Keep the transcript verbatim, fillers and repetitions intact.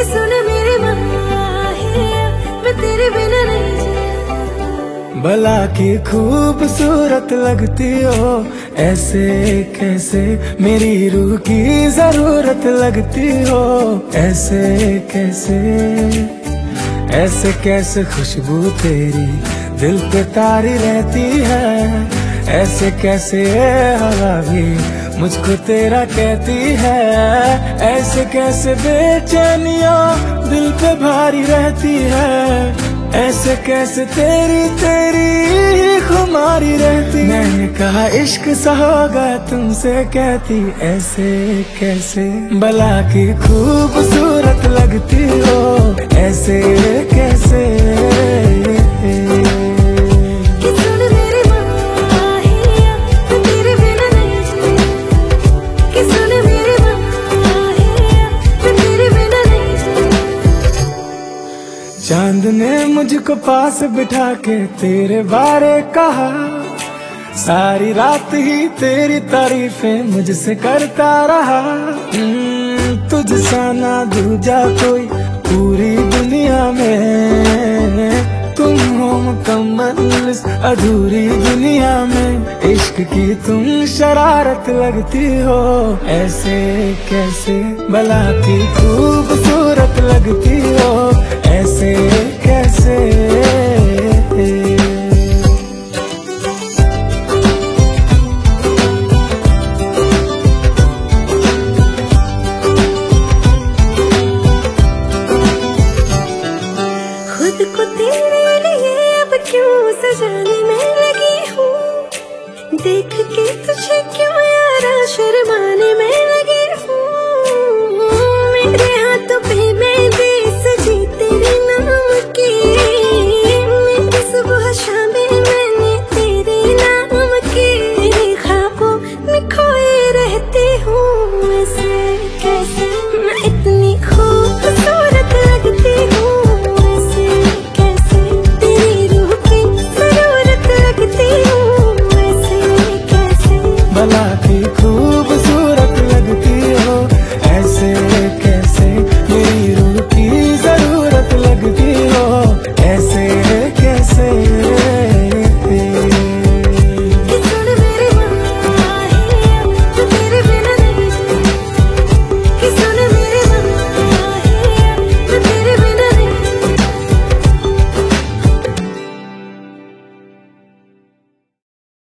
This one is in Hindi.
कि सुन मेरे माहिया, मैं तेरे बिना नहीं जिया। भला की खूबसूरत लगती हो, ऐसे कैसे मेरी रूह की जरूरत लगती हो। ऐसे कैसे, ऐसे कैसे खुशबू तेरी दिल पे तारी रहती है। ऐसे कैसे हवा भी मुझको तेरा कहती है। ऐसे कैसे बेचैनियां दिल पे भारी रहती है। ऐसे कैसे तेरी तेरी खुमारी रहती। मैंने कहा इश्क सा होगा तुमसे कहती, ऐसे कैसे भला की खूबसूरत लगती हो। ऐसे कैसे कि सुन मेरे माहिया, मैं तेरे बिना नहीं जिया। कि सुन मेरे माहिया, मैं तेरे बिना नहीं जिया। चांद ने मुझको पास बिठा के तेरे बारे कहा, सारी रात ही तेरी तारीफें मुझसे करता रहा। हम्म, तुझसा ना दूजा कोई पूरी दुनिया में। तुम हो मुकम्मल इस अधूरी दुनिया में। इश्क की तुम शरारत लगती हो। ऐसे कैसे भला की खूबसूरत लगती हो। ऐसे कैसे खुद को तेरे लिए अब क्यों सजाने में लगी हूँ। देख के तुझे क्यों यारा शर्माने में लगी हूँ। मेरे